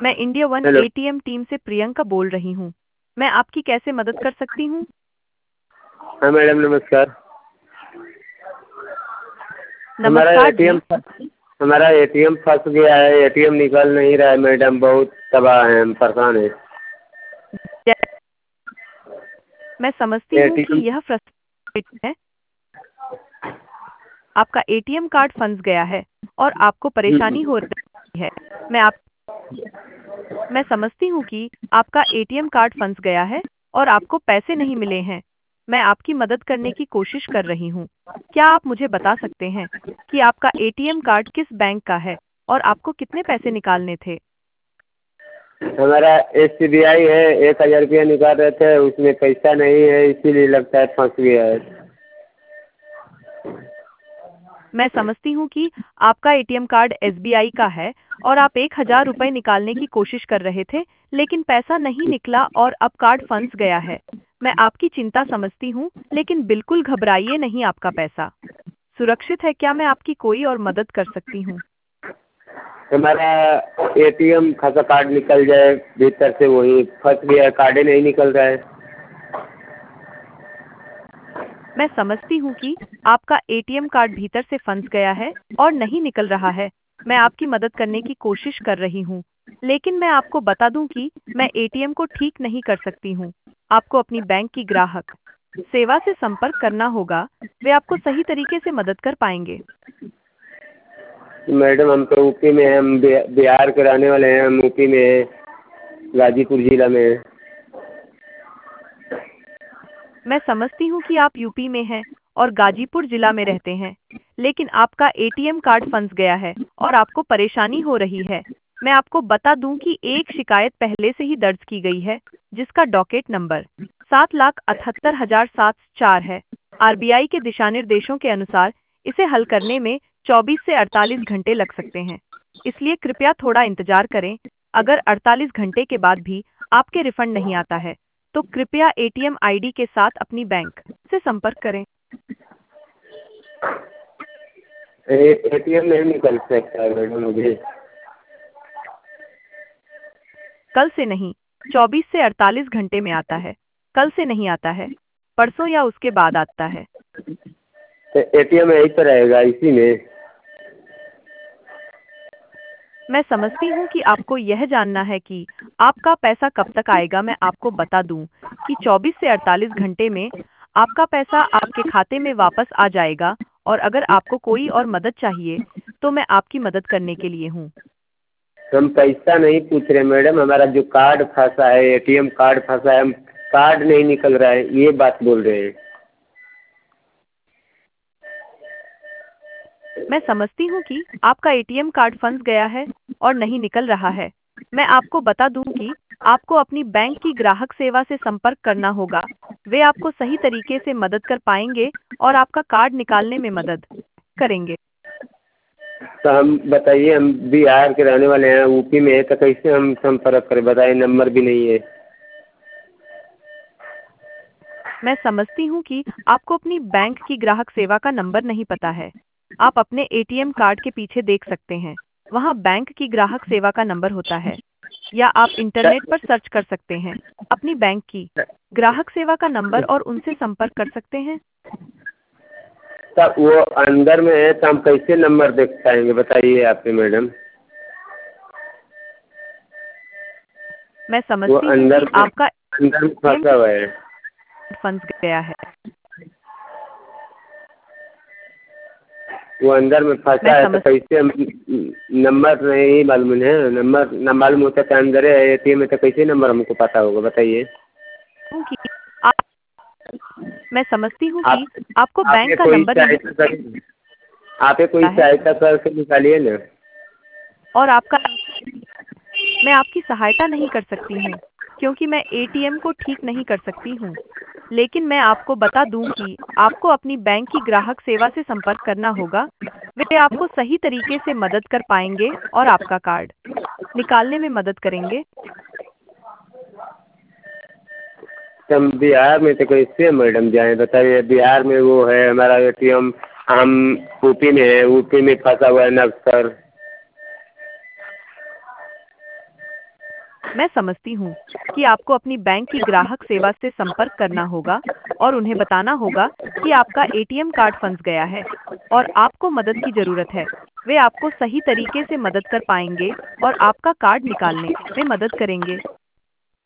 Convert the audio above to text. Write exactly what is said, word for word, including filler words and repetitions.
मैं India one hello. ATM team से प्रियंका बोल रही हूँ। मैं आपकी कैसे मदद कर सकती हूँ? हाँ मैडम नमस्कार। हमारा नमस्कार जी। एटीएम हमारा एटीएम फंस गया है, एटीएम निकल नहीं रहा है मैडम, बहुत तबाह हैं, हम परेशान हैं। जै- मैं समझती हूँ कि एटीएम यह फ्रस्ट्रेटिंग है। आपका एटीएम कार्ड फंस गया है और आपको परेशानी हो रही है। मैं आप मैं समझती हूँ कि आपका एटीएम कार्ड फंस गया है और आपको पैसे नहीं मिले हैं। मैं आपकी मदद करने की कोशिश कर रही हूँ। क्या आप मुझे बता सकते हैं कि आपका एटीएम कार्ड किस बैंक का है और आपको कितने पैसे निकालने थे? हमारा एस सी बी आई है, एक हजार रुपया निकाल रहे थे, उसमें पैसा नहीं है, इसीलिए लगता है फंस गया है। मैं समझती हूँ कि आपका एटीएम कार्ड एसबीआई का है और आप एक हजार रुपये निकालने की कोशिश कर रहे थे, लेकिन पैसा नहीं निकला और अब कार्ड फंस गया है। मैं आपकी चिंता समझती हूँ, लेकिन बिल्कुल घबराइए नहीं, आपका पैसा सुरक्षित है। क्या मैं आपकी कोई और मदद कर सकती हूँ? हमारा एटीएम खाता कार्ड निकल जाए भीतर से, वही फंस गया है, कार्ड ही नहीं निकल रहा है। मैं समझती हूँ कि आपका एटीएम कार्ड भीतर से फंस गया है और नहीं निकल रहा है। मैं आपकी मदद करने की कोशिश कर रही हूँ, लेकिन मैं आपको बता दूं कि मैं एटीएम को ठीक नहीं कर सकती हूँ। आपको अपनी बैंक की ग्राहक सेवा से संपर्क करना होगा। वे आपको सही तरीके से मदद कर पाएंगे। मैडम हम तो यूपी में हैं, हम बिहा- बिहार के रहने वाले हैं, हम यूपी में हैं, गाजीपुर जिला में हैं। मैं समझती हूँ कि आप यूपी में हैं और गाजीपुर जिला में रहते हैं, लेकिन आपका एटीएम कार्ड फंस गया है और आपको परेशानी हो रही है। मैं आपको बता दूं कि एक शिकायत पहले से ही दर्ज की गई है, जिसका डॉकेट नंबर सात लाख अठहत्तर हजार सात चार है। आरबीआई के दिशा निर्देशों के अनुसार इसे हल करने में चौबीस से अड़तालीस घंटे लग सकते हैं, इसलिए कृपया थोड़ा इंतजार करें। अगर अड़तालीस घंटे के बाद भी आपके रिफंड नहीं आता है, तो कृपया एटीएम आईडी के साथ अपनी बैंक से संपर्क करें। एटीएम नहीं निकल सकता है मैडम मुझे। कल से नहीं, चौबीस से अड़तालीस घंटे में आता है। कल से नहीं आता है, परसों या उसके बाद आता है। तो एटीएम यहीं पर रहेगा इसी में। मैं समझती हूँ कि आपको यह जानना है कि आपका पैसा कब तक आएगा। मैं आपको बता दूं कि चौबीस से अड़तालीस घंटे में आपका पैसा आपके खाते में वापस आ जाएगा, और अगर आपको कोई और मदद चाहिए तो मैं आपकी मदद करने के लिए हूँ। हम पैसा नहीं पूछ रहे मैडम, हमारा जो कार्ड फंसा है, एटीएम कार्ड फंसा है, हम कार्ड नहीं निकल रहा है, ये बात बोल रहे हैं। मैं समझती हूँ कि आपका एटीएम कार्ड फंस गया है और नहीं निकल रहा है। मैं आपको बता दूं कि आपको अपनी बैंक की ग्राहक सेवा से संपर्क करना होगा। वे आपको सही तरीके से मदद कर पाएंगे और आपका कार्ड निकालने में मदद करेंगे। तो हम बताइए, हम बिहार के रहने वाले हैं, यूपी में है, तो कैसे हम संपर्क करें बताइए, नंबर भी नहीं है। मैं समझती हूँ कि आपको अपनी बैंक की ग्राहक सेवा का नंबर नहीं पता है। आप अपने एटीएम कार्ड के पीछे देख सकते हैं, वहाँ बैंक की ग्राहक सेवा का नंबर होता है, या आप इंटरनेट पर सर्च कर सकते हैं अपनी बैंक की ग्राहक सेवा का नंबर और उनसे संपर्क कर सकते हैं। तब वो अंदर में है तो हम कैसे नंबर देख पाएंगे बताइए आपने मैडम। मैं वो समझती हूँ कि अंदर में आपका अंदर में एटीएम फंसा हुआ है। फंस गया है। वो अंदर में मैं फंसा है तो समझती कैसे हम, नंबर नहीं मालूम है, नंबर न मालूम होता तो अंदर है एटीएम में, तो कैसे नंबर हमको पता होगा बताइए। हूँ कि आप मैं समझती हूँ आप कि आपको आप बैंक ये का कोई नंबर नहीं सहायता करिए, आप ये कोई पता है सहायता करके निकालिए ना। और आपका मैं आपकी सहायता नहीं कर सकती हूँ, क्योंकि मैं एटीएम को ठीक नहीं कर सकती हूँ। लेकिन मैं आपको बता दूं कि आपको अपनी बैंक की ग्राहक सेवा से संपर्क करना होगा। वे आपको सही तरीके से मदद कर पाएंगे और आपका कार्ड निकालने में मदद करेंगे। तो हम बिहार में तो कैसे मैडम जाएं बताइए, बिहार में वो है हमारा एटीएम, हम यूपी में है, यूपी में फंसा हुआ है नक्सर। मैं समझती हूँ कि आपको अपनी बैंक की ग्राहक सेवा से संपर्क करना होगा और उन्हें बताना होगा कि आपका एटीएम कार्ड फंस गया है और आपको मदद की जरूरत है। वे आपको सही तरीके से मदद कर पाएंगे और आपका कार्ड निकालने में मदद करेंगे।